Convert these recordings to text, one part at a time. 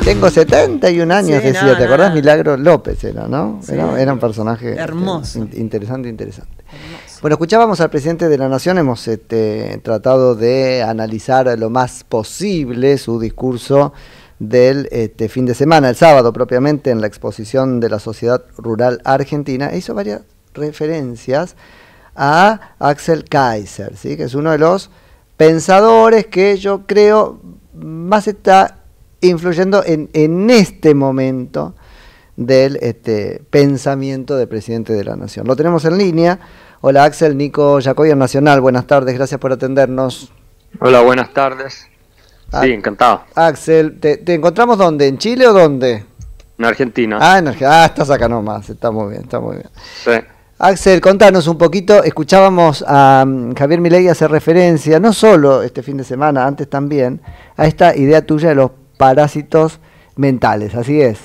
Tengo 71 años, Sí, decía, no, ¿te acordás? no. Milagro López era, ¿no? Sí. Era un personaje Hermoso. interesante. Hermoso. Bueno, escuchábamos al presidente de la Nación, hemos tratado de analizar lo más posible su discurso del fin de semana, el sábado propiamente, en la exposición de la Sociedad Rural Argentina. Hizo varias referencias a Axel Kaiser, ¿sí? Que es uno de los pensadores que yo creo más está influyendo en este momento del pensamiento del presidente de la Nación. Lo tenemos en línea. Hola Axel, Nico Jacoyer Nacional, buenas tardes, gracias por atendernos. Hola, buenas tardes. Sí, encantado. Axel, ¿te encontramos dónde? ¿En Chile o dónde? En Argentina. En Argentina. Estás acá nomás, está muy bien. Sí. Axel, contanos un poquito, escuchábamos a Javier Milei hacer referencia, no solo este fin de semana, antes también, a esta idea tuya de los parásitos mentales, ¿así es?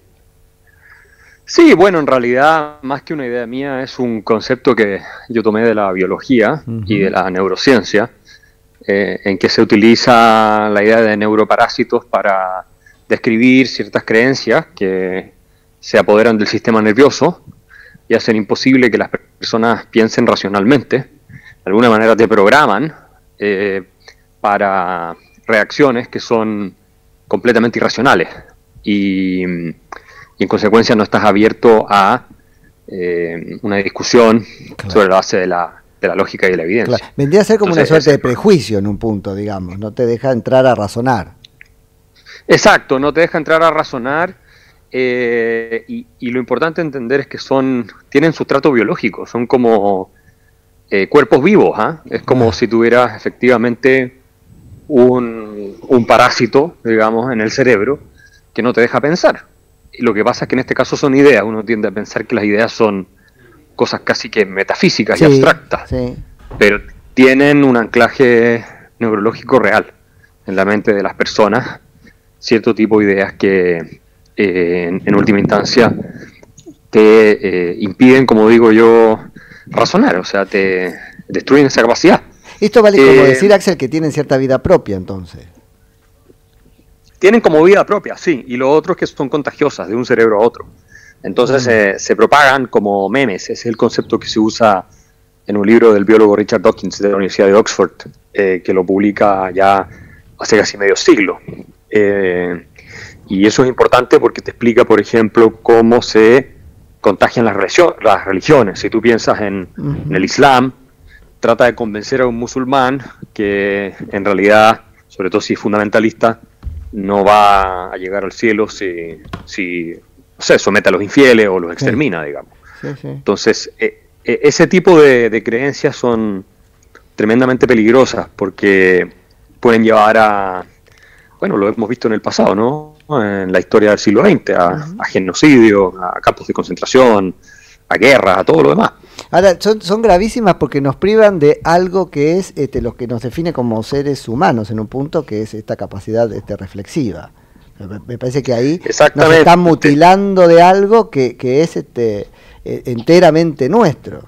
Sí, bueno, en realidad, más que una idea mía, es un concepto que yo tomé de la biología y de la neurociencia, en que se utiliza la idea de neuroparásitos para describir ciertas creencias que se apoderan del sistema nervioso y hacen imposible que las personas piensen racionalmente. De alguna manera te programan para reacciones que son completamente irracionales y en consecuencia no estás abierto a una discusión sobre la base de la lógica y de la evidencia. Claro. Vendría a ser como Entonces, una suerte de prejuicio en un punto, digamos, no te deja entrar a razonar. Exacto, no te deja entrar a razonar y lo importante entender es que tienen sustrato biológico, son como cuerpos vivos, es como si tuvieras efectivamente un parásito, digamos, en el cerebro que no te deja pensar. Y lo que pasa es que en este caso son ideas, uno tiende a pensar que las ideas son cosas casi que metafísicas y abstractas, pero tienen un anclaje neurológico real en la mente de las personas, cierto tipo de ideas que en última instancia te impiden, como digo yo, razonar, o sea, te destruyen esa capacidad. Esto vale como decir, Axel, que tienen cierta vida propia, entonces. Tienen como vida propia, sí, y lo otro es que son contagiosas de un cerebro a otro. Entonces se propagan como memes, ese es el concepto que se usa en un libro del biólogo Richard Dawkins de la Universidad de Oxford, que lo publica ya hace casi medio siglo. Y eso es importante porque te explica, por ejemplo, cómo se contagian las religiones. Si tú piensas en el Islam, trata de convencer a un musulmán que en realidad, sobre todo si es fundamentalista, no va a llegar al cielo si no sé, somete a los infieles o los extermina, digamos. Entonces, ese tipo de creencias son tremendamente peligrosas porque pueden llevar a, bueno, lo hemos visto en el pasado, ¿no? En la historia del siglo XX, a genocidio, a campos de concentración, a guerras, a todo lo demás. Ahora, son gravísimas porque nos privan de algo que es lo que nos define como seres humanos en un punto, que es esta capacidad reflexiva. Me parece que ahí nos están mutilando de algo que es enteramente nuestro.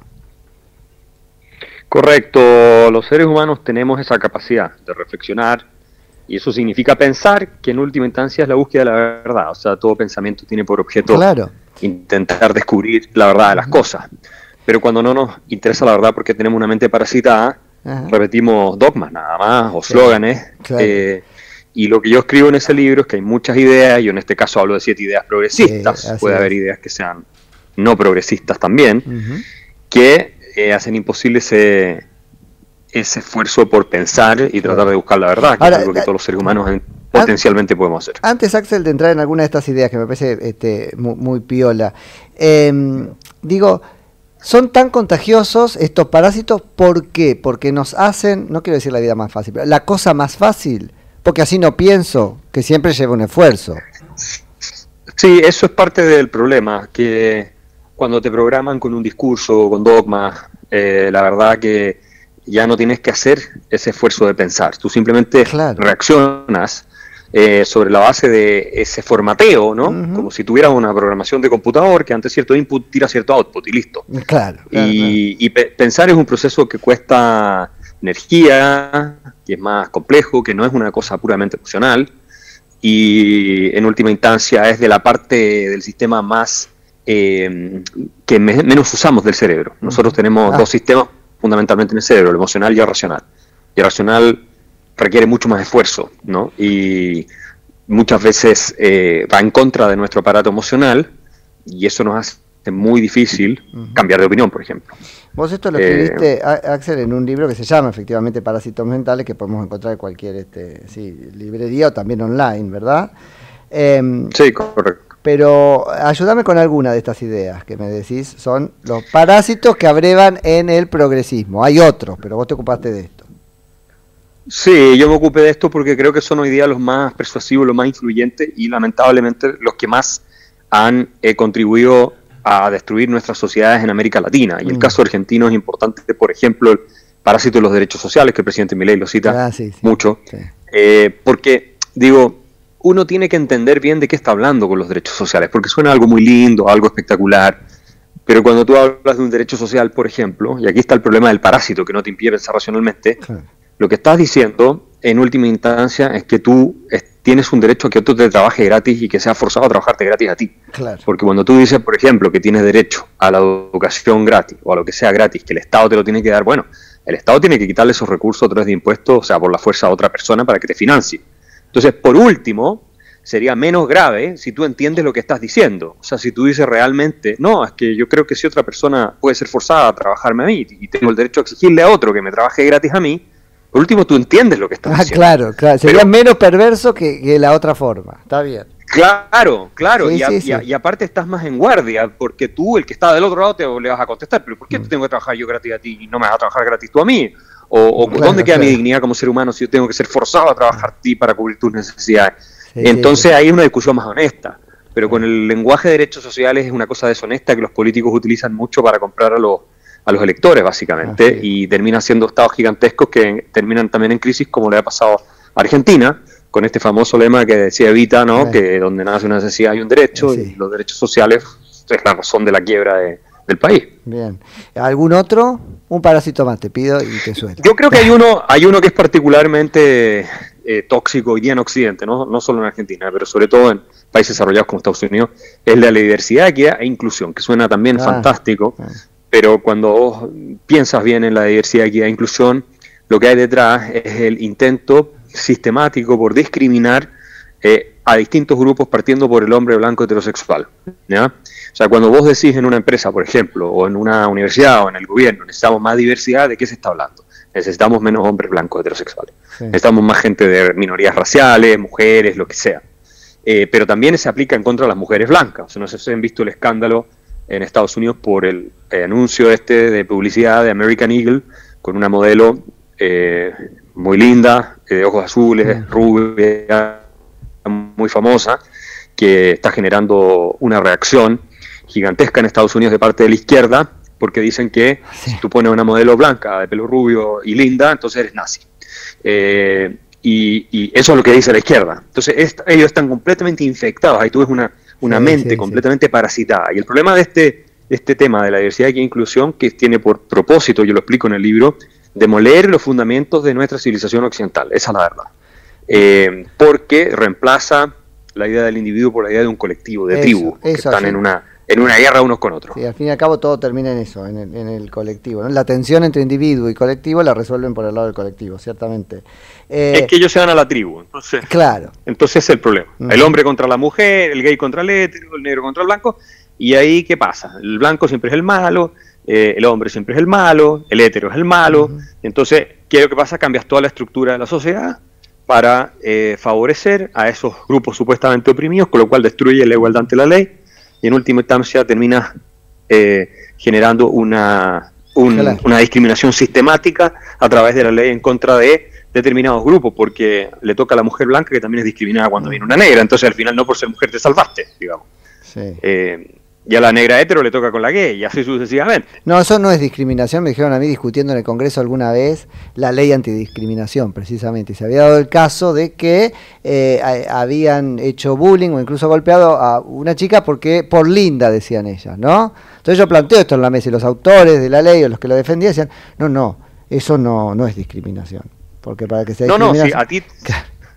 Correcto, los seres humanos tenemos esa capacidad de reflexionar y eso significa pensar, que en última instancia es la búsqueda de la verdad, o sea, todo pensamiento tiene por objeto intentar descubrir la verdad de las cosas. Pero cuando no nos interesa la verdad porque tenemos una mente parasitada, repetimos dogmas nada más, o slóganes. Y lo que yo escribo en ese libro es que hay muchas ideas, yo en este caso hablo de 7 ideas progresistas, puede haber ideas que sean no progresistas también, que hacen imposible ese esfuerzo por pensar y tratar de buscar la verdad, que es algo que todos los seres humanos potencialmente podemos hacer. Antes, Axel, de entrar en alguna de estas ideas que me parece muy piola, digo, son tan contagiosos estos parásitos, ¿por qué? Porque nos hacen, no quiero decir la vida más fácil, pero la cosa más fácil, porque así no pienso, que siempre lleva un esfuerzo. Sí, eso es parte del problema, que cuando te programan con un discurso, con dogmas, la verdad que ya no tienes que hacer ese esfuerzo de pensar, tú simplemente reaccionas sobre la base de ese formateo, ¿no? Como si tuvieras una programación de computador que ante cierto input tira cierto output y listo. Pensar es un proceso que cuesta energía, que es más complejo, que no es una cosa puramente opcional, y en última instancia es de la parte del sistema más que menos usamos del cerebro. Nosotros tenemos dos sistemas fundamentalmente en el cerebro, el emocional y el racional. Y el racional requiere mucho más esfuerzo, ¿no? Y muchas veces va en contra de nuestro aparato emocional y eso nos hace muy difícil cambiar de opinión, por ejemplo. Vos esto lo escribiste, Axel, en un libro que se llama efectivamente Parásitos Mentales, que podemos encontrar en cualquier librería o también online, ¿verdad? Sí, correcto. Pero ayúdame con alguna de estas ideas que me decís. Son los parásitos que abrevan en el progresismo. Hay otros, pero vos te ocupaste de esto. Sí, yo me ocupé de esto porque creo que son hoy día los más persuasivos, los más influyentes y lamentablemente los que más han contribuido a destruir nuestras sociedades en América Latina. Y el caso argentino es importante, por ejemplo, el parásito de los derechos sociales, que el presidente Milei lo cita mucho, porque, digo, uno tiene que entender bien de qué está hablando con los derechos sociales, porque suena algo muy lindo, algo espectacular, pero cuando tú hablas de un derecho social, por ejemplo, y aquí está el problema del parásito, que no te impide pensar racionalmente, lo que estás diciendo, en última instancia, es que tú tienes un derecho a que otro te trabaje gratis y que sea forzado a trabajarte gratis a ti. Claro. Porque cuando tú dices, por ejemplo, que tienes derecho a la educación gratis o a lo que sea gratis, que el Estado te lo tiene que dar, bueno, el Estado tiene que quitarle esos recursos a través de impuestos, o sea, por la fuerza a otra persona para que te financie. Entonces, por último, sería menos grave si tú entiendes lo que estás diciendo. O sea, si tú dices realmente, no, es que yo creo que si otra persona puede ser forzada a trabajarme a mí y tengo el derecho a exigirle a otro que me trabaje gratis a mí, por último tú entiendes lo que estás diciendo. Claro, claro. Sería menos perverso que la otra forma. Está bien. Claro, y aparte estás más en guardia, porque tú, el que está del otro lado, le vas a contestar, pero ¿por qué te tengo que trabajar yo gratis a ti y no me vas a trabajar gratis tú a mí? O claro, ¿dónde queda mi dignidad como ser humano si yo tengo que ser forzado a trabajar a ti para cubrir tus necesidades? Entonces ahí es una discusión más honesta, pero con el lenguaje de derechos sociales es una cosa deshonesta que los políticos utilizan mucho para comprar a los electores, básicamente, y termina siendo estados gigantescos que terminan también en crisis, como le ha pasado a Argentina, con este famoso lema que decía Evita, ¿no? Que donde nace una necesidad hay un derecho, y los derechos sociales es la razón de la quiebra del país. Bien. ¿Algún otro? Un parásito más, te pido y te suelto. Yo creo que hay uno que es particularmente tóxico hoy día en Occidente, no solo en Argentina, pero sobre todo en países desarrollados como Estados Unidos, es la diversidad, equidad e inclusión, que suena también fantástico, pero cuando vos piensas bien en la diversidad, equidad e inclusión, lo que hay detrás es el intento sistemático por discriminar a distintos grupos partiendo por el hombre blanco heterosexual, ¿ya? O sea, cuando vos decís en una empresa, por ejemplo, o en una universidad o en el gobierno, necesitamos más diversidad, ¿de qué se está hablando? Necesitamos menos hombres blancos heterosexuales. Necesitamos más gente de minorías raciales, mujeres, lo que sea. Pero también se aplica en contra de las mujeres blancas. O sea, no sé si han visto el escándalo en Estados Unidos por el anuncio de publicidad de American Eagle con una modelo muy linda, de ojos azules, rubia, muy famosa, que está generando una reacción gigantesca en Estados Unidos de parte de la izquierda, porque dicen que si tú pones una modelo blanca de pelo rubio y linda, entonces eres nazi. Y eso es lo que dice la izquierda. Entonces ellos están completamente infectados. Ahí tú ves una mente completamente parasitada. Y el problema de este tema de la diversidad y inclusión, que tiene por propósito, yo lo explico en el libro, demoler los fundamentos de nuestra civilización occidental. Esa es la verdad. Porque reemplaza la idea del individuo por la idea de un colectivo, de tribu, que están en una guerra unos con otros. Sí, al fin y al cabo todo termina en eso, en el colectivo, ¿no? La tensión entre individuo y colectivo la resuelven por el lado del colectivo, ciertamente. Es que ellos se van a la tribu, entonces. Claro. Entonces es el problema. El hombre contra la mujer, el gay contra el hetero, el negro contra el blanco, y ahí ¿qué pasa? El blanco siempre es el malo, el hombre siempre es el malo, el hetero es el malo, entonces, ¿qué es lo que pasa? Cambias toda la estructura de la sociedad para favorecer a esos grupos supuestamente oprimidos, con lo cual destruye la igualdad ante la ley, y en última instancia termina generando una discriminación sistemática a través de la ley en contra de determinados grupos, porque le toca a la mujer blanca, que también es discriminada cuando viene una negra, entonces al final no por ser mujer te salvaste, digamos. Y a la negra hetero le toca con la gay, y así sucesivamente. No, eso no es discriminación, me dijeron a mí discutiendo en el Congreso alguna vez la ley antidiscriminación, precisamente, y se había dado el caso de que habían hecho bullying o incluso golpeado a una chica porque por linda, decían ellas, ¿no? Entonces yo planteo esto en la mesa y los autores de la ley o los que lo defendían decían, no, eso no es discriminación, porque para que sea discriminación... No, sí, a ti...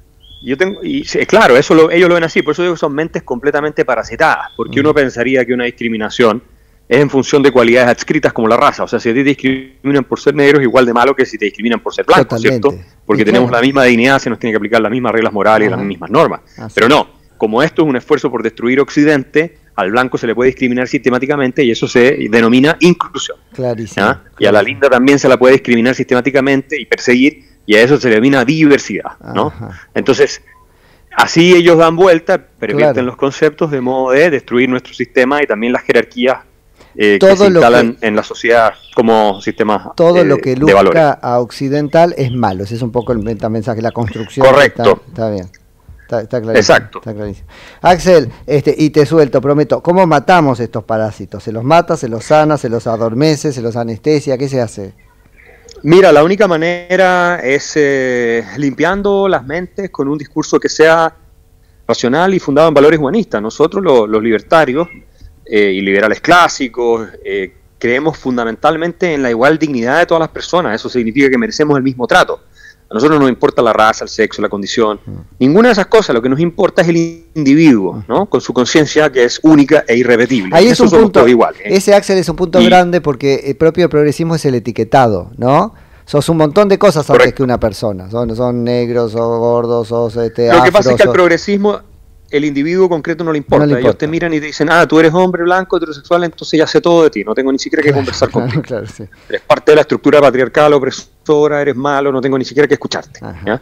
Claro, ellos lo ven así, por eso digo que son mentes completamente parasitadas, porque uno pensaría que una discriminación es en función de cualidades adscritas como la raza. O sea, si a ti te discriminan por ser negro es igual de malo que si te discriminan por ser blanco, ¿cierto? Porque tenemos la misma dignidad, se nos tiene que aplicar las mismas reglas morales y las mismas normas. Pero no, como esto es un esfuerzo por destruir Occidente, al blanco se le puede discriminar sistemáticamente y eso se denomina inclusión. Clarísimo. Y a la linda también se la puede discriminar sistemáticamente y perseguir, y a eso se le denomina diversidad, ¿no? Entonces, así ellos dan vuelta, pervierten los conceptos de modo de destruir nuestro sistema y también las jerarquías que se instalan en la sociedad como sistemas todo lo que luzca a occidental es malo. Ese es un poco el mensaje, la construcción. Correcto. Está bien. Está clarísimo. Exacto. Está clarísimo. Axel, y te suelto, prometo, ¿cómo matamos estos parásitos? ¿Se los mata, se los sana, se los adormece, se los anestesia? ¿Qué se hace? Mira, la única manera es limpiando las mentes con un discurso que sea racional y fundado en valores humanistas. Nosotros, los libertarios y liberales clásicos, creemos fundamentalmente en la igual dignidad de todas las personas. Eso significa que merecemos el mismo trato. A nosotros no nos importa la raza, el sexo, la condición, ninguna de esas cosas. Lo que nos importa es el individuo, ¿no? Con su conciencia que es única e irrepetible. Ahí es un punto igual, ese, Axel, es un punto grande, porque el propio progresismo es el etiquetado, ¿no? Sos un montón de cosas antes que una persona. Son negros, sos gordos, sos Lo que pasa es que al progresismo el individuo concreto no le importa. Ellos te miran y te dicen, tú eres hombre blanco, heterosexual, entonces ya sé todo de ti, no tengo ni siquiera que conversar contigo. Claro, sí. Eres parte de la estructura patriarcal, opresora, eres malo, no tengo ni siquiera que escucharte. ¿Ya?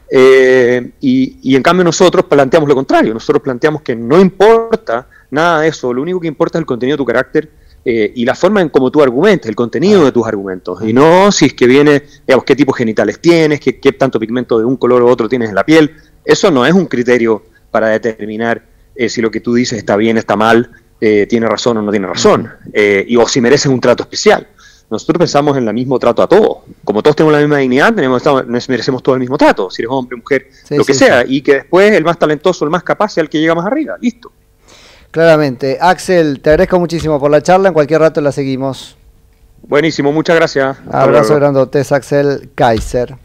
Y en cambio nosotros planteamos lo contrario. Nosotros planteamos que no importa nada de eso, lo único que importa es el contenido de tu carácter y la forma en cómo tú argumentas, el contenido de tus argumentos, y no si es que viene, digamos, qué tipos genitales tienes, qué tanto pigmento de un color u otro tienes en la piel. Eso no es un criterio para determinar si lo que tú dices está bien, está mal, tiene razón o no tiene razón, o si mereces un trato especial. Nosotros pensamos en el mismo trato a todos. Como todos tenemos la misma dignidad, merecemos todo el mismo trato, si eres hombre, mujer, lo que sea, y que después el más talentoso, el más capaz sea el que llega más arriba, listo. Claramente. Axel, te agradezco muchísimo por la charla, en cualquier rato la seguimos. Buenísimo, muchas gracias. Abrazo grandotes, Axel Kaiser.